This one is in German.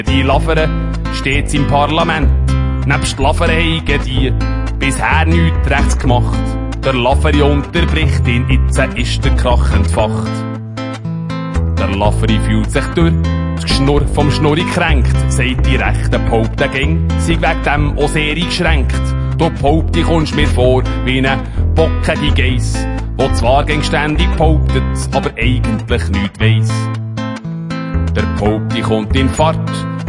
Die Lavere steht's im Parlament. Nebst Laverei die bisher nichts rechts gemacht. Der Laveri unterbricht ihn, jetzt ist der Krach entfacht. Der Laveri fühlt sich durch das Geschnurr vom Schnurri kränkt. Sagt die rechte Pope, ging, sei wegen dem auch sehr eingeschränkt. Du Pope, die kommst mir vor wie eine bockige Geiss, wo zwar ständig behauptet, aber eigentlich nichts weiss. Der Pope, die kommt in Fahrt,